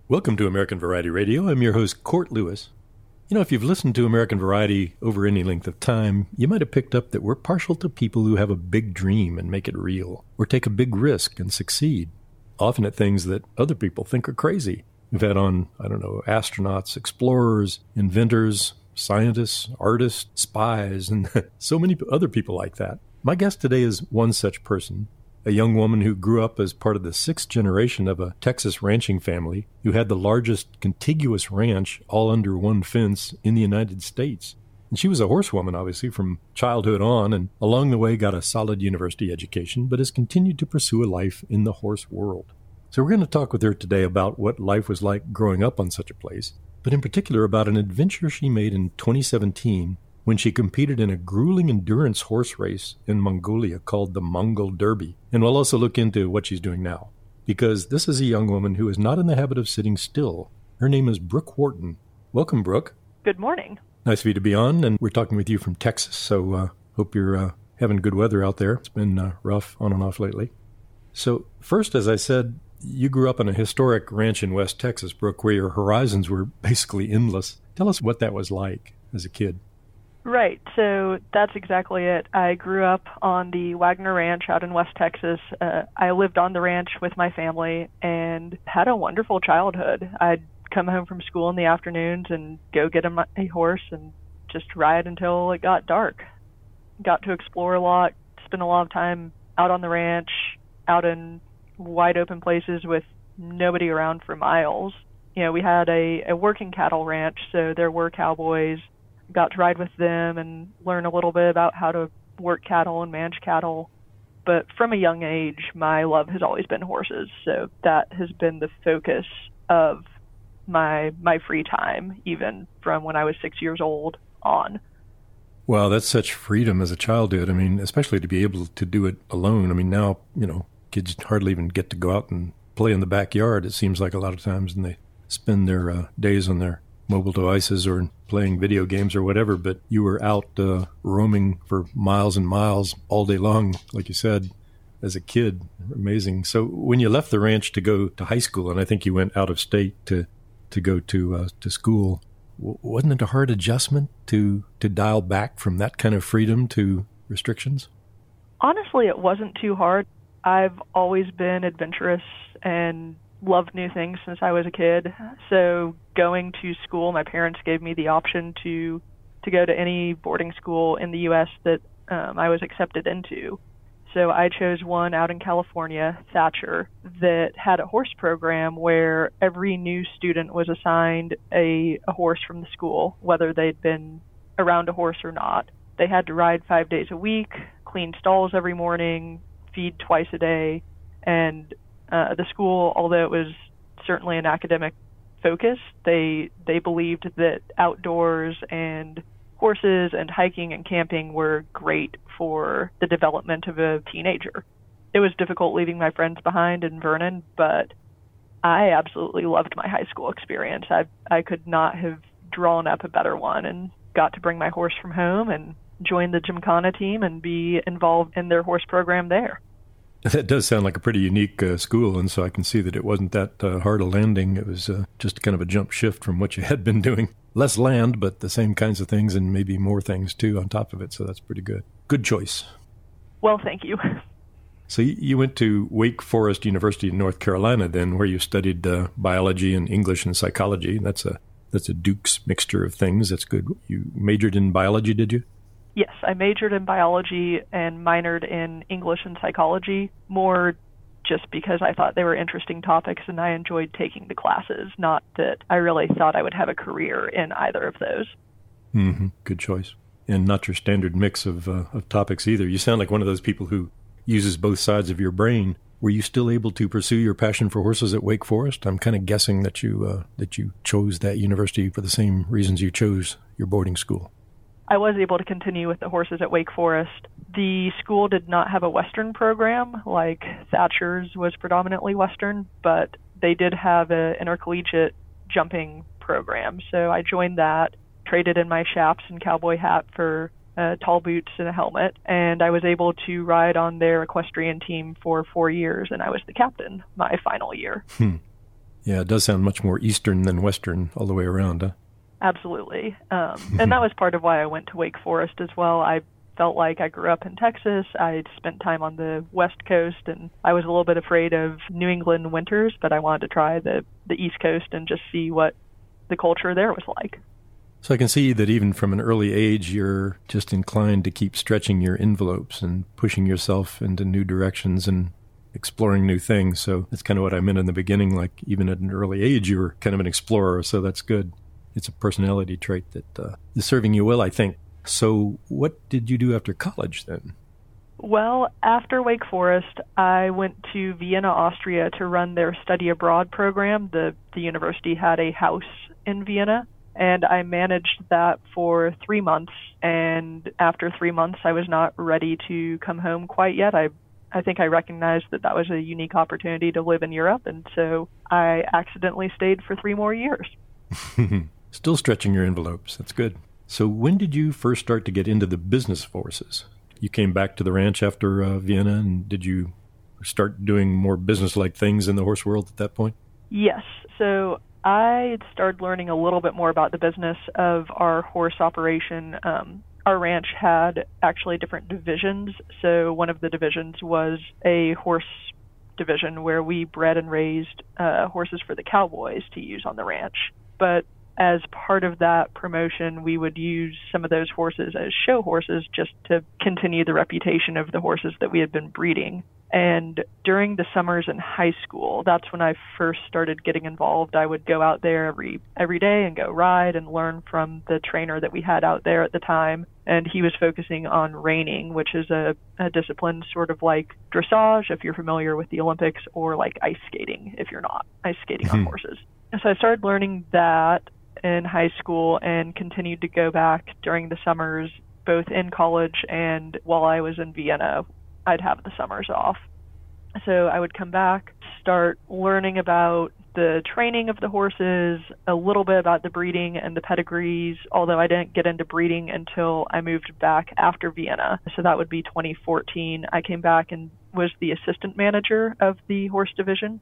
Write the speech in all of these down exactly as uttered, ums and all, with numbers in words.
Welcome to American Variety Radio. I'm your host, Court Lewis. You know, if you've listened to American Variety over any length of time, you might have picked up that we're partial to people who have a big dream and make it real, or take a big risk and succeed, often at things that other people think are crazy. We've had on, I don't know, astronauts, explorers, inventors, scientists, artists, spies, and so many other people like that. My guest today is one such person, a young woman who grew up as part of the sixth generation of a Texas ranching family who had the largest contiguous ranch all under one fence in the United States. And she was a horsewoman, obviously, from childhood on, and along the way got a solid university education, but has continued to pursue a life in the horse world. So we're going to talk with her today about what life was like growing up on such a place, but in particular about an adventure she made in twenty seventeen when she competed in a grueling endurance horse race in Mongolia called the Mongol Derby. And we'll also look into what she's doing now, because this is a young woman who is not in the habit of sitting still. Her name is Brooke Wharton. Welcome, Brooke. Good morning. Nice for you to be on, and we're talking with you from Texas, so uh, hope you're uh, having good weather out there. It's been uh, rough on and off lately. So first, as I said, you grew up on a historic ranch in West Texas, Brooke, where your horizons were basically endless. Tell us what that was like as a kid. Right, so that's exactly it. I grew up on the Wagner Ranch out in West Texas. Uh, I lived on the ranch with my family and had a wonderful childhood. I'd come home from school in the afternoons and go get a, a horse and just ride until it got dark. Got to explore a lot, spend a lot of time out on the ranch, out in wide open places with nobody around for miles. You know, we had a, a working cattle ranch, so there were cowboys. Got to ride with them and learn a little bit about how to work cattle and manage cattle. But from a young age, my love has always been horses. So that has been the focus of my my free time, even from when I was six years old on. Wow, that's such freedom as a child did. I mean, especially to be able to do it alone. I mean, now, you know, kids hardly even get to go out and play in the backyard, it seems like a lot of times, and they spend their uh, days on their mobile devices or playing video games or whatever, but you were out uh, roaming for miles and miles all day long, like you said, as a kid. Amazing. So when you left the ranch to go to high school, and I think you went out of state to to go to uh, to school, w- wasn't it a hard adjustment to to dial back from that kind of freedom to restrictions? Honestly, it wasn't too hard. I've always been adventurous and loved new things since I was a kid. So going to school, my parents gave me the option to to go to any boarding school in the U S that um, I was accepted into. So I chose one out in California, Thatcher, that had a horse program where every new student was assigned a, a horse from the school, whether they'd been around a horse or not. They had to ride five days a week, clean stalls every morning, feed twice a day, and Uh, the school, although it was certainly an academic focus, they they believed that outdoors and horses and hiking and camping were great for the development of a teenager. It was difficult leaving my friends behind in Vernon, but I absolutely loved my high school experience. I I could not have drawn up a better one, and got to bring my horse from home and join the Gymkhana team and be involved in their horse program there. That does sound like a pretty unique uh, school, and so I can see that it wasn't that uh, hard a landing. It was uh, just kind of a jump shift from what you had been doing. Less land, but the same kinds of things, and maybe more things, too, on top of it, so that's pretty good. Good choice. Well, thank you. So you went to Wake Forest University in North Carolina, then, where you studied uh, biology and English and psychology. That's a that's a Duke's mixture of things. That's good. You majored in biology, did you? Yes, I majored in biology and minored in English and psychology, more just because I thought they were interesting topics and I enjoyed taking the classes, not that I really thought I would have a career in either of those. Mm-hmm. Good choice. And not your standard mix of, uh, of topics either. You sound like one of those people who uses both sides of your brain. Were you still able to pursue your passion for horses at Wake Forest? I'm kind of guessing that you uh, that you chose that university for the same reasons you chose your boarding school. I was able to continue with the horses at Wake Forest. The school did not have a Western program, like Thatcher's was predominantly Western, but they did have an intercollegiate jumping program. So I joined that, traded in my chaps and cowboy hat for uh, tall boots and a helmet, and I was able to ride on their equestrian team for four years, and I was the captain my final year. Hmm. Yeah, it does sound much more Eastern than Western all the way around, huh? Absolutely. Um, and that was part of why I went to Wake Forest as well. I felt like I grew up in Texas. I'd spent time on the West Coast, and I was a little bit afraid of New England winters, but I wanted to try the, the East Coast and just see what the culture there was like. So I can see that even from an early age, you're just inclined to keep stretching your envelopes and pushing yourself into new directions and exploring new things. So that's kind of what I meant in the beginning. Like even at an early age, you were kind of an explorer. So that's good. It's a personality trait that uh, is serving you well, I think. So what did you do after college then? Well, after Wake Forest, I went to Vienna, Austria to run their study abroad program. The, the university had a house in Vienna, and I managed that for three months. And after three months, I was not ready to come home quite yet. I I think I recognized that that was a unique opportunity to live in Europe, and so I accidentally stayed for three more years. Still stretching your envelopes. That's good. So when did you first start to get into the business forces? You came back to the ranch after uh, Vienna, and did you start doing more business-like things in the horse world at that point? Yes. So I started learning a little bit more about the business of our horse operation. Um, our ranch had actually different divisions. So one of the divisions was a horse division where we bred and raised uh, horses for the cowboys to use on the ranch. But as part of that promotion, we would use some of those horses as show horses just to continue the reputation of the horses that we had been breeding. And during the summers in high school, that's when I first started getting involved. I would go out there every every day and go ride and learn from the trainer that we had out there at the time. And he was focusing on reining, which is a, a discipline sort of like dressage, if you're familiar with the Olympics, or like ice skating, if you're not, ice skating on horses. And so I started learning that in high school and continued to go back during the summers, both in college and while I was in Vienna. I'd have the summers off. So I would come back, start learning about the training of the horses, a little bit about the breeding and the pedigrees, although I didn't get into breeding until I moved back after Vienna. So that would be twenty fourteen. I came back and was the assistant manager of the horse division.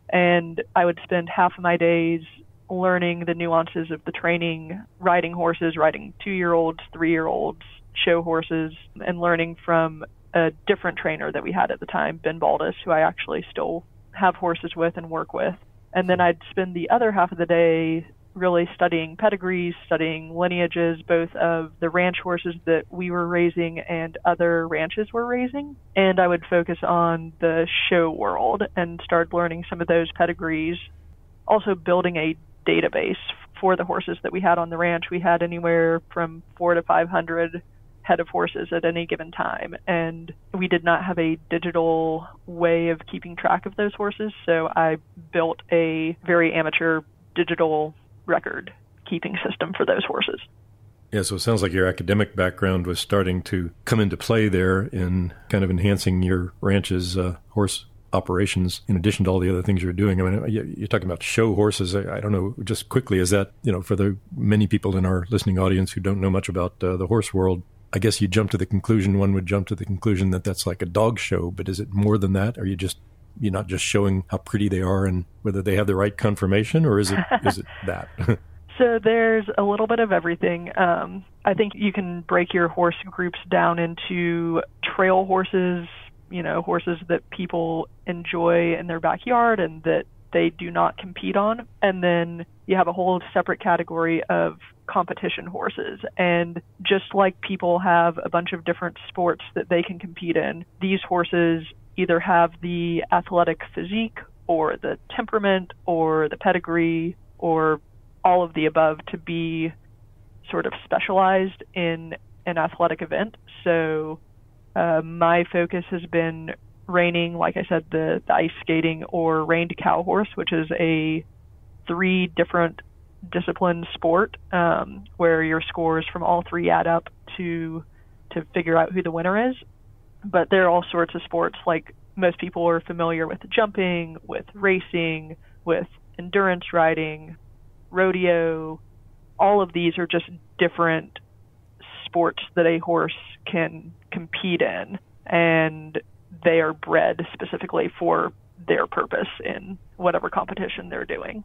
And I would spend half of my days learning the nuances of the training, riding horses, riding two-year-olds, three-year-olds, show horses, and learning from a different trainer that we had at the time, Ben Baldus, who I actually still have horses with and work with. And then I'd spend the other half of the day really studying pedigrees, studying lineages, both of the ranch horses that we were raising and other ranches were raising. And I would focus on the show world and start learning some of those pedigrees. Also building a database for the horses that we had on the ranch. We had anywhere from four to five hundred head of horses at any given time, and we did not have a digital way of keeping track of those horses, so I built a very amateur digital record keeping system for those horses. Yeah, so it sounds like your academic background was starting to come into play there in kind of enhancing your ranch's uh, horse operations in addition to all the other things you're doing. I mean, you're talking about show horses. I don't know, just quickly, is that, you know, for the many people in our listening audience who don't know much about uh, the horse world, I guess you jump to the conclusion, one would jump to the conclusion that that's like a dog show, but is it more than that? Are you just, you're not just showing how pretty they are and whether they have the right conformation, or is it is it that? So there's a little bit of everything. Um, I think you can break your horse groups down into trail horses, you know, horses that people enjoy in their backyard and that they do not compete on. And then you have a whole separate category of competition horses. And just like people have a bunch of different sports that they can compete in, these horses either have the athletic physique or the temperament or the pedigree or all of the above to be sort of specialized in an athletic event. So uh, my focus has been reining, like I said, the, the ice skating or reined cow horse, which is a three different discipline sport um, where your scores from all three add up to to figure out who the winner is. But there are all sorts of sports, like most people are familiar with jumping, with racing, with endurance riding, rodeo. All of these are just different sports that a horse can compete in, and they are bred specifically for their purpose in whatever competition they're doing.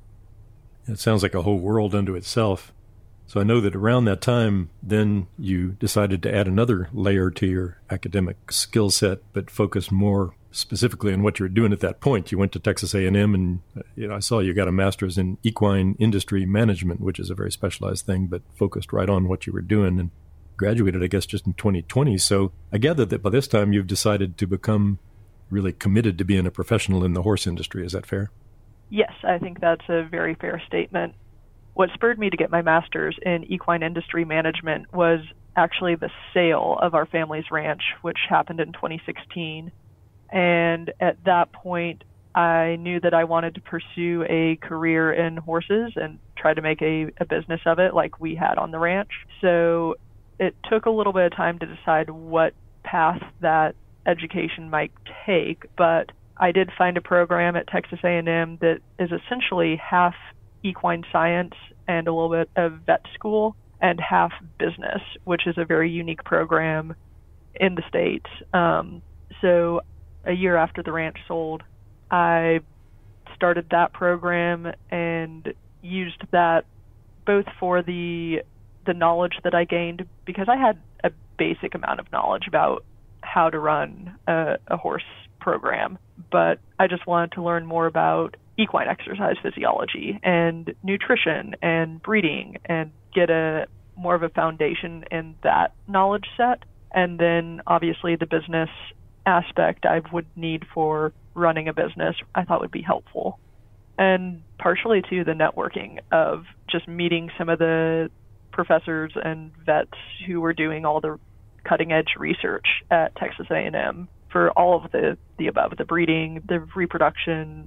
It sounds like a whole world unto itself. So I know that around that time, then you decided to add another layer to your academic skill set, but focus more specifically on what you were doing at that point. You went to Texas A and M, and you know, I saw you got a master's in equine industry management, which is a very specialized thing, but focused right on what you were doing, and graduated, I guess, just in twenty twenty. So I gather that by this time you've decided to become really committed to being a professional in the horse industry. Is that fair? Yes, I think that's a very fair statement. What spurred me to get my master's in equine industry management was actually the sale of our family's ranch, which happened in twenty sixteen. And at that point, I knew that I wanted to pursue a career in horses and try to make a, a business of it like we had on the ranch. So it took a little bit of time to decide what path that education might take, but I did find a program at Texas A and M that is essentially half equine science and a little bit of vet school and half business, which is a very unique program in the States. Um, so a year after the ranch sold, I started that program and used that both for the the knowledge that I gained, because I had a basic amount of knowledge about how to run a, a horse program, but I just wanted to learn more about equine exercise physiology and nutrition and breeding and get a more of a foundation in that knowledge set. And then obviously the business aspect I would need for running a business I thought would be helpful. And partially too the networking of just meeting some of the professors and vets who were doing all the cutting edge research at Texas A and M for all of the, the above, the breeding, the reproduction,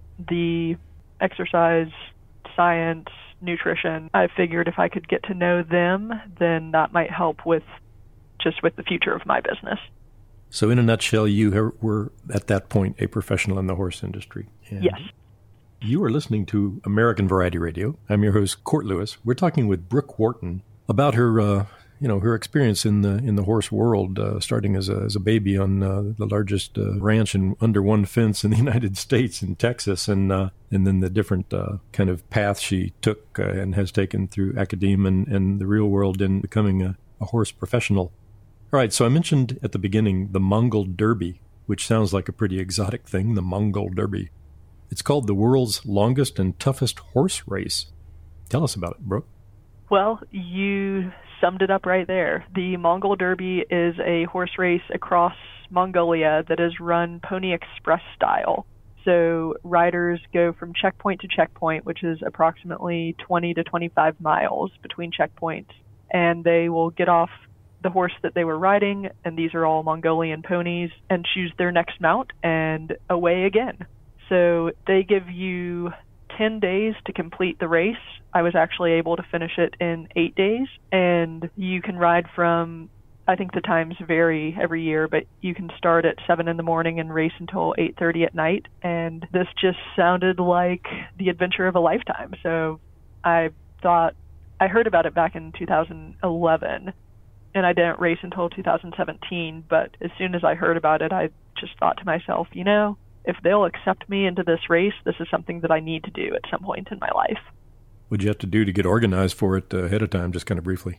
the exercise, science, nutrition. I figured if I could get to know them, then that might help with just with the future of my business. So in a nutshell, you were at that point a professional in the horse industry. And yes. You are listening to American Variety Radio. I'm your host, Court Lewis. We're talking with Brooke Wharton about her, uh, you know, her experience in the in the horse world, uh, starting as a as a baby on uh, the largest uh, ranch in under one fence in the United States in Texas, and uh, and then the different uh, kind of path she took uh, and has taken through academia and, and the real world in becoming a, a horse professional. All right, so I mentioned at the beginning the Mongol Derby, which sounds like a pretty exotic thing, the Mongol Derby. It's called the world's longest and toughest horse race. Tell us about it, Brooke. Well, you summed it up right there. The Mongol Derby is a horse race across Mongolia that is run Pony Express style. So riders go from checkpoint to checkpoint, which is approximately twenty to twenty-five miles between checkpoints, and they will get off the horse that they were riding, and these are all Mongolian ponies, and choose their next mount and away again. So they give you ten days to complete the race. I was actually able to finish it in eight days, and you can ride from, I think the times vary every year, but you can start at seven in the morning and race until eight thirty at night, and this just sounded like the adventure of a lifetime. So I thought, I heard about it back in two thousand eleven, and I didn't race until two thousand seventeen, but as soon as I heard about it, I just thought to myself, you know, if they'll accept me into this race, this is something that I need to do at some point in my life. What did you have to do to get organized for it uh, ahead of time, just kind of briefly?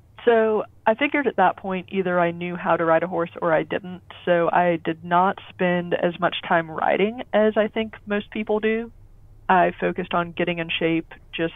So I figured at that point either I knew how to ride a horse or I didn't. So I did not spend as much time riding as I think most people do. I focused on getting in shape, just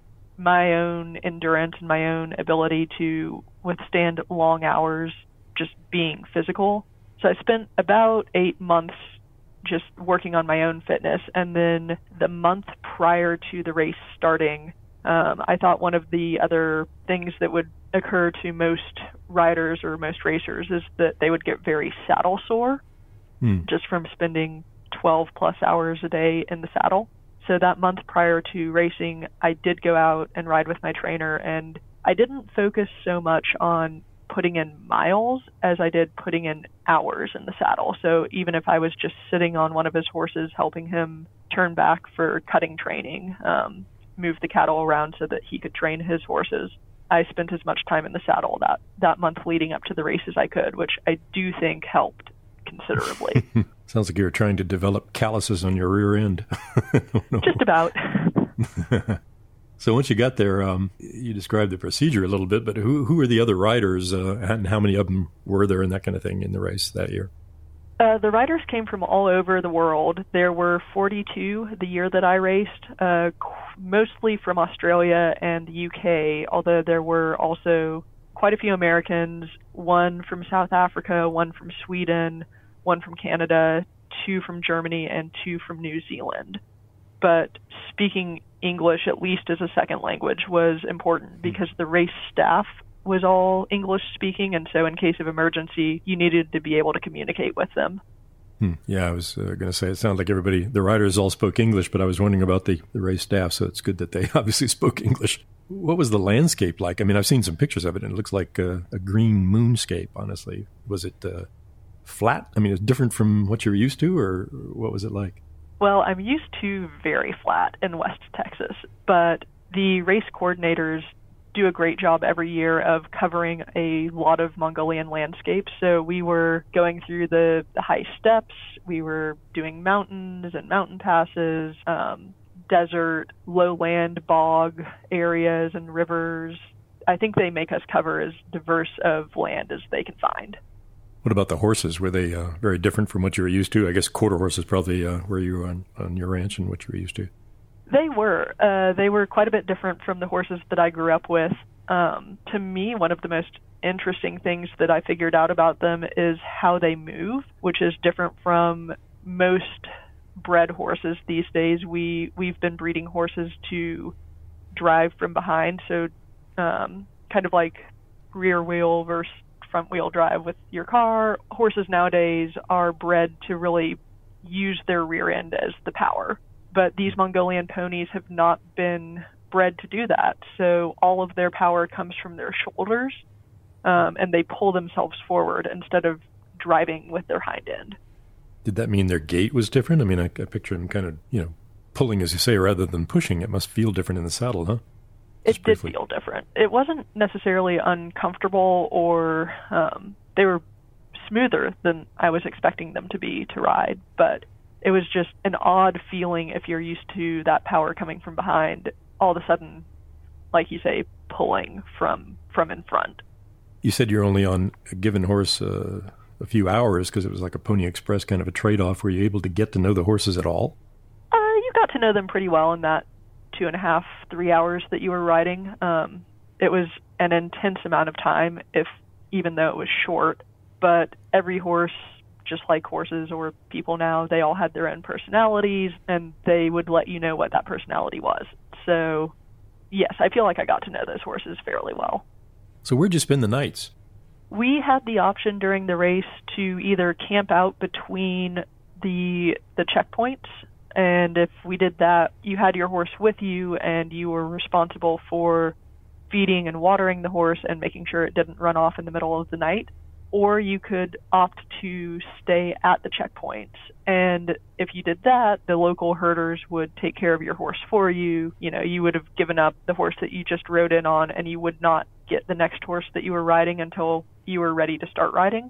my own endurance and my own ability to withstand long hours, just being physical. So I spent about eight months just working on my own fitness. And then the month prior to the race starting, um, I thought one of the other things that would occur to most riders or most racers is that they would get very saddle sore hmm. just from spending twelve plus hours a day in the saddle. So that month prior to racing, I did go out and ride with my trainer, and I didn't focus so much on putting in miles as I did putting in hours in the saddle. So even if I was just sitting on one of his horses, helping him turn back for cutting training, um, move the cattle around so that he could train his horses, I spent as much time in the saddle that, that month leading up to the race as I could, which I do think helped considerably. Sounds like you were trying to develop calluses on your rear end. Just about. So once you got there, um, you described the procedure a little bit, but who who were the other riders uh, and how many of them were there and that kind of thing in the race that year? Uh, the riders came from all over the world. There were forty-two the year that I raced, uh, mostly from Australia and the U K, although there were also quite a few Americans, one from South Africa, one from Sweden, one from Canada, two from Germany, and two from New Zealand. But speaking English, at least as a second language, was important because the race staff was all English speaking, and so in case of emergency, you needed to be able to communicate with them. Hmm. Yeah, I was uh, going to say, it sounded like everybody, the riders all spoke English, but I was wondering about the, the race staff, so it's good that they obviously spoke English. What was the landscape like? I mean, I've seen some pictures of it, and it looks like a, a green moonscape, honestly. Was it uh, flat? I mean, it's different from what you were used to, or what was it like? Well, I'm used to very flat in West Texas, but the race coordinators do a great job every year of covering a lot of Mongolian landscapes. So we were going through the, the high steppes, we were doing mountains and mountain passes, um, desert, lowland, bog areas and rivers. I think they make us cover as diverse of land as they can find. What about the horses? Were they uh, very different from what you were used to? I guess quarter horses probably uh, were you on, on your ranch and what you were used to. They were. Uh, they were quite a bit different from the horses that I grew up with. Um, to me, one of the most interesting things that I figured out about them is how they move, which is different from most bred horses these days. We, we've been breeding horses to drive from behind, so um, kind of like rear wheel versus front wheel drive with your car. Horses nowadays are bred to really use their rear end as the power. But these Mongolian ponies have not been bred to do that. So all of their power comes from their shoulders, um, and they pull themselves forward instead of driving with their hind end. Did that mean their gait was different? I mean, I, I picture them kind of, you know, pulling, as you say, rather than pushing. It must feel different in the saddle, huh? It did feel different. It wasn't necessarily uncomfortable, or um, they were smoother than I was expecting them to be to ride, but it was just an odd feeling if you're used to that power coming from behind, all of a sudden, like you say, pulling from, from in front. You said you're only on a given horse uh, a few hours because it was like a Pony Express kind of a trade-off. Were you able to get to know the horses at all? Uh, you got to know them pretty well in that two and a half, three hours that you were riding. Um, it was an intense amount of time, if even though it was short, but every horse, just like horses or people now, they all had their own personalities, and they would let you know what that personality was. So, yes, I feel like I got to know those horses fairly well. So where'd you spend the nights? We had the option during the race to either camp out between the the checkpoints, and if we did that, you had your horse with you, and you were responsible for feeding and watering the horse and making sure it didn't run off in the middle of the night. Or you could opt to stay at the checkpoints. And if you did that, the local herders would take care of your horse for you. You know, you would have given up the horse that you just rode in on, and you would not get the next horse that you were riding until you were ready to start riding.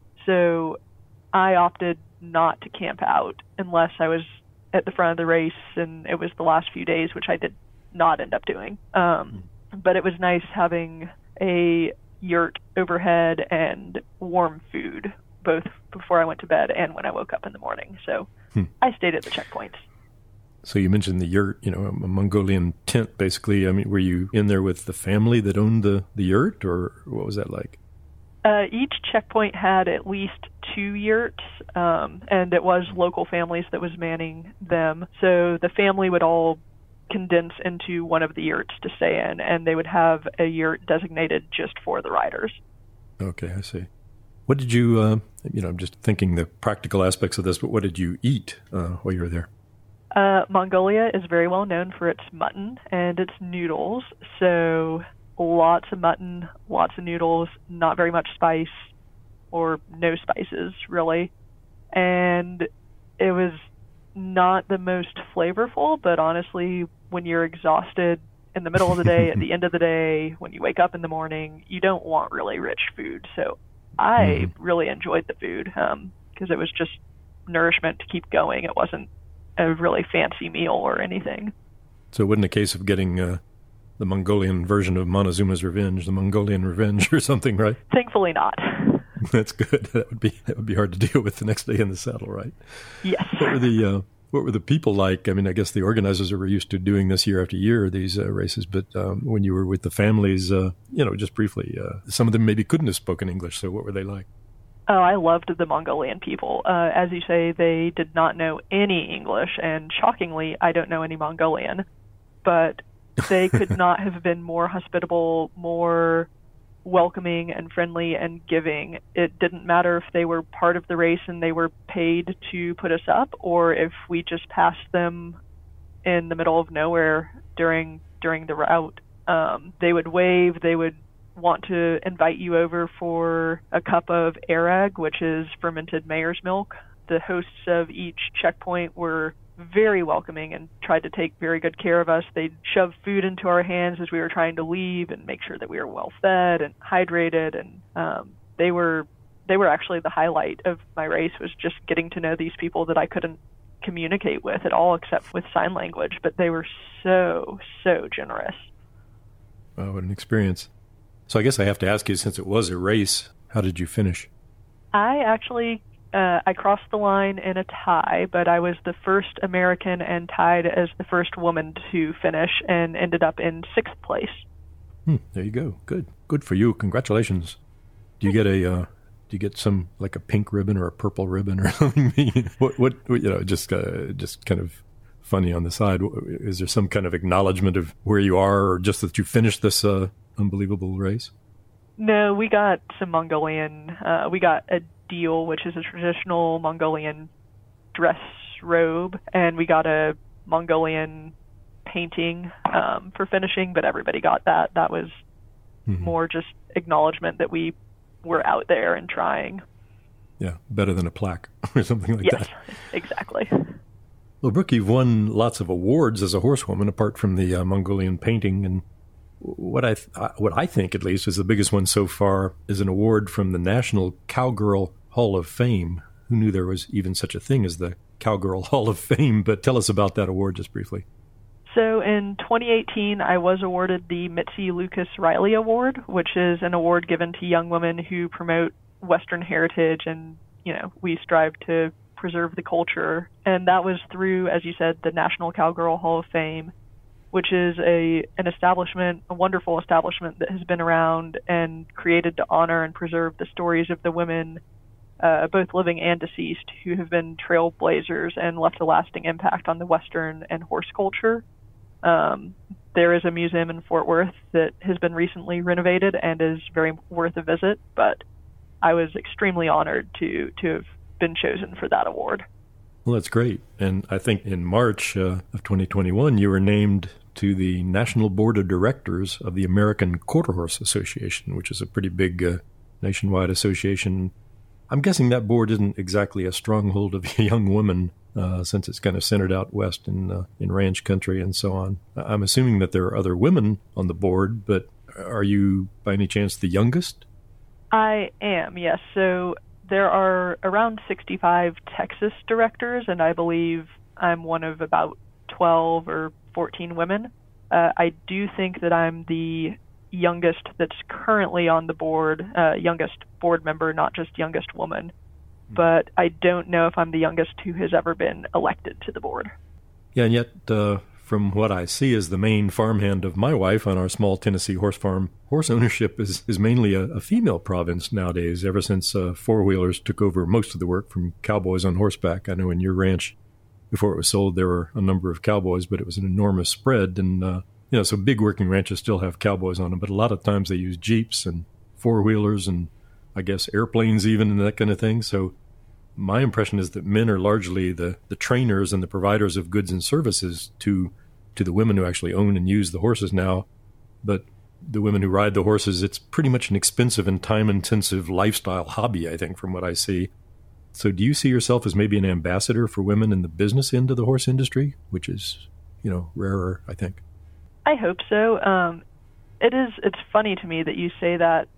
So I opted not to camp out unless I was at the front of the race and it was the last few days, which I did not end up doing. Um, but it was nice having a yurt overhead and warm food, both before I went to bed and when I woke up in the morning. So hmm. I stayed at the checkpoints. So you mentioned the yurt, you know, a Mongolian tent, basically. I mean, were you in there with the family that owned the, the yurt, or what was that like? Uh, each checkpoint had at least two yurts, um, and it was local families that was manning them. So the family would all condense into one of the yurts to stay in, and they would have a yurt designated just for the riders. Okay, I see. What did you, uh, you know, I'm just thinking the practical aspects of this, but what did you eat uh, while you were there? Uh, Mongolia is very well known for its mutton and its noodles, so lots of mutton, lots of noodles, not very much spice, or no spices, really. And it was not the most flavorful, but honestly, when you're exhausted in the middle of the day, at the end of the day, when you wake up in the morning, you don't want really rich food. So I mm. really enjoyed the food. Um, because it was just nourishment to keep going. It wasn't a really fancy meal or anything. So it wasn't a case of getting uh, the Mongolian version of Montezuma's Revenge, the Mongolian Revenge or something, right? Thankfully not. That's good. That would be that would be hard to deal with the next day in the saddle, right? Yes. What were the uh, what were the people like? I mean, I guess the organizers were used to doing this year after year, these uh, races. But um, when you were with the families, uh, you know, just briefly, uh, some of them maybe couldn't have spoken English. So what were they like? Oh, I loved the Mongolian people. Uh, as you say, they did not know any English, and shockingly, I don't know any Mongolian. But they could not have been more hospitable, more welcoming and friendly and giving. It didn't matter if they were part of the race and they were paid to put us up, or if we just passed them in the middle of nowhere during during the route. Um, they would wave, they would want to invite you over for a cup of arag, which is fermented mare's milk. The hosts of each checkpoint were very welcoming and tried to take very good care of us. They'd shove food into our hands as we were trying to leave and make sure that we were well fed and hydrated. And um, they were they were actually the highlight of my race, was just getting to know these people that I couldn't communicate with at all except with sign language. But they were so, so generous. Wow, what an experience. So I guess I have to ask you, since it was a race, how did you finish? I actually, uh, I crossed the line in a tie, but I was the first American and tied as the first woman to finish and ended up in sixth place. Hmm, there you go. Good. Good for you. Congratulations. Do you get a, uh, do you get some, like a pink ribbon or a purple ribbon or something? what, what, you know, just, uh, just kind of funny on the side. Is there some kind of acknowledgement of where you are, or just that you finished this, uh, unbelievable race? No, we got some Mongolian, uh, we got a deal, which is a traditional Mongolian dress robe, and we got a Mongolian painting um, for finishing, but everybody got that. That was mm-hmm. more just acknowledgement that we were out there and trying. Yeah, better than a plaque or something like yes, that. Yes, exactly. Well, Brooke, you've won lots of awards as a horsewoman, apart from the uh, Mongolian painting, and What I th- what I think, at least, is the biggest one so far is an award from the National Cowgirl Hall of Fame. Who knew there was even such a thing as the Cowgirl Hall of Fame? But tell us about that award just briefly. So in twenty eighteen, I was awarded the Mitzi Lucas Riley Award, which is an award given to young women who promote Western heritage, and, you know, we strive to preserve the culture. And that was through, as you said, the National Cowgirl Hall of Fame, which is a an establishment, a wonderful establishment that has been around and created to honor and preserve the stories of the women, uh, both living and deceased, who have been trailblazers and left a lasting impact on the Western and horse culture. Um, there is a museum in Fort Worth that has been recently renovated and is very worth a visit, but I was extremely honored to, to have been chosen for that award. Well, that's great. And I think in March uh, of twenty twenty-one, you were named to the National Board of Directors of the American Quarter Horse Association, which is a pretty big uh, nationwide association. I'm guessing that board isn't exactly a stronghold of young women, uh, since it's kind of centered out west in, uh, in ranch country and so on. I'm assuming that there are other women on the board, but are you, by any chance, the youngest? I am, yes. So there are around sixty-five Texas directors, and I believe I'm one of about twelve or fourteen women. Uh, I do think that I'm the youngest that's currently on the board, uh, youngest board member, not just youngest woman. But I don't know if I'm the youngest who has ever been elected to the board. Yeah, and yet, uh, from what I see as the main farmhand of my wife on our small Tennessee horse farm, horse ownership is, is mainly a, a female province nowadays, ever since uh, four-wheelers took over most of the work from cowboys on horseback. I know in your ranch, before it was sold, there were a number of cowboys, but it was an enormous spread. And, uh, you know, so big working ranches still have cowboys on them, but a lot of times they use Jeeps and four-wheelers and, I guess, airplanes even and that kind of thing. So my impression is that men are largely the, the trainers and the providers of goods and services to to the women who actually own and use the horses now. But the women who ride the horses, it's pretty much an expensive and time-intensive lifestyle hobby, I think, from what I see. So do you see yourself as maybe an ambassador for women in the business end of the horse industry, which is, you know, rarer, I think? I hope so. Um, it is, it's funny to me that you say that,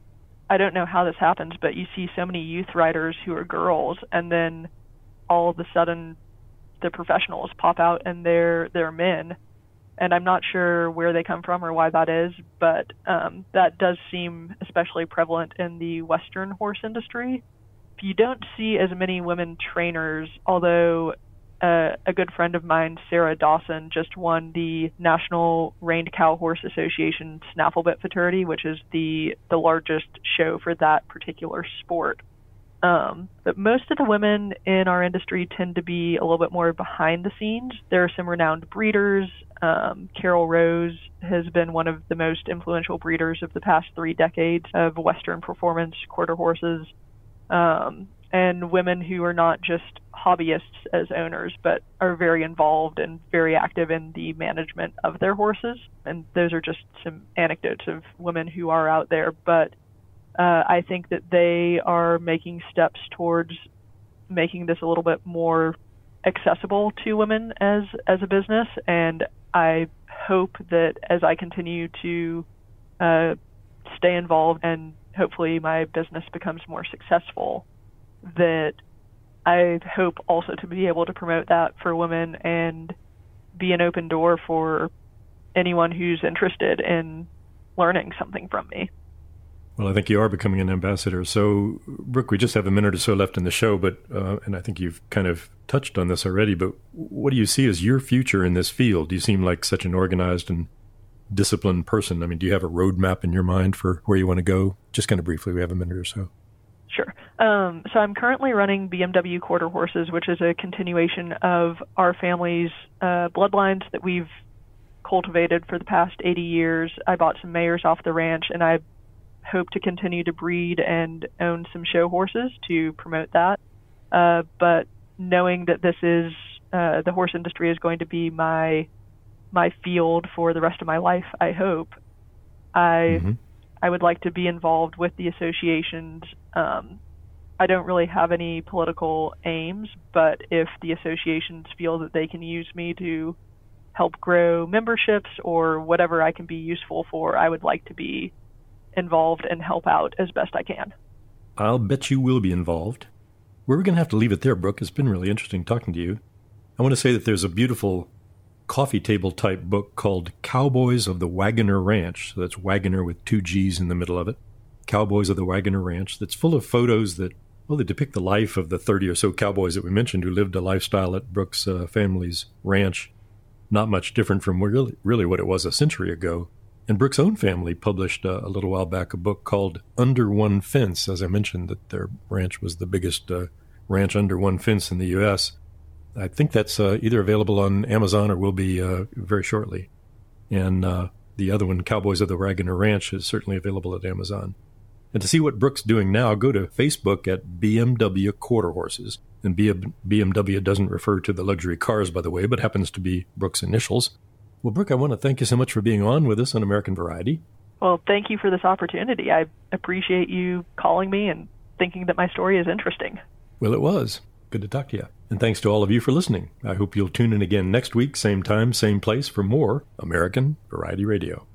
I don't know how this happens, but you see so many youth riders who are girls, and then all of a sudden the professionals pop out and they're they're men. And I'm not sure where they come from or why that is, but um, that does seem especially prevalent in the Western horse industry. You don't see as many women trainers, although uh, a good friend of mine, Sarah Dawson, just won the National Reined Cow Horse Association Snafflebit Futurity, which is the, the largest show for that particular sport. Um, but most of the women in our industry tend to be a little bit more behind the scenes. There are some renowned breeders. Um, Carol Rose has been one of the most influential breeders of the past three decades of Western performance quarter horses. Um, and women who are not just hobbyists as owners, but are very involved and very active in the management of their horses. And those are just some anecdotes of women who are out there. But uh, I think that they are making steps towards making this a little bit more accessible to women as, as a business. And I hope that as I continue to uh, stay involved and hopefully my business becomes more successful, that I hope also to be able to promote that for women and be an open door for anyone who's interested in learning something from me. Well, I think you are becoming an ambassador. So, Brooke, we just have a minute or so left in the show, but uh, and I think you've kind of touched on this already, but what do you see as your future in this field? You seem like such an organized and disciplined person. I mean, do you have a roadmap in your mind for where you want to go? Just kind of briefly, we have a minute or so. Sure. Um, so I'm currently running B M W Quarter Horses, which is a continuation of our family's uh, bloodlines that we've cultivated for the past eighty years. I bought some mares off the ranch, and I hope to continue to breed and own some show horses to promote that. Uh, but knowing that this is uh, the horse industry is going to be my my field for the rest of my life, I hope, I mm-hmm. I would like to be involved with the associations. Um, I don't really have any political aims, but if the associations feel that they can use me to help grow memberships or whatever I can be useful for, I would like to be involved and help out as best I can. I'll bet you will be involved. We're going to have to leave it there, Brooke. It's been really interesting talking to you. I want to say that there's a beautiful coffee table type book called Cowboys of the Wagoner Ranch. So that's Wagoner with two G's in the middle of it. Cowboys of the Wagoner Ranch. That's full of photos that, well, they depict the life of the thirty or so cowboys that we mentioned who lived a lifestyle at Brooke's uh, family's ranch. Not much different from really, really what it was a century ago. And Brooke's own family published uh, a little while back a book called Under One Fence. As I mentioned, that their ranch was the biggest uh, ranch under one fence in the U S I think that's uh, either available on Amazon or will be uh, very shortly. And uh, the other one, Cowboys of the Wagoner Ranch, is certainly available at Amazon. And to see what Brooke's doing now, go to Facebook at B M W Quarter Horses. And B M W doesn't refer to the luxury cars, by the way, but happens to be Brooke's initials. Well, Brooke, I want to thank you so much for being on with us on American Variety. Well, thank you for this opportunity. I appreciate you calling me and thinking that my story is interesting. Well, it was. Good to talk to you. And thanks to all of you for listening. I hope you'll tune in again next week, same time, same place, for more American Variety Radio.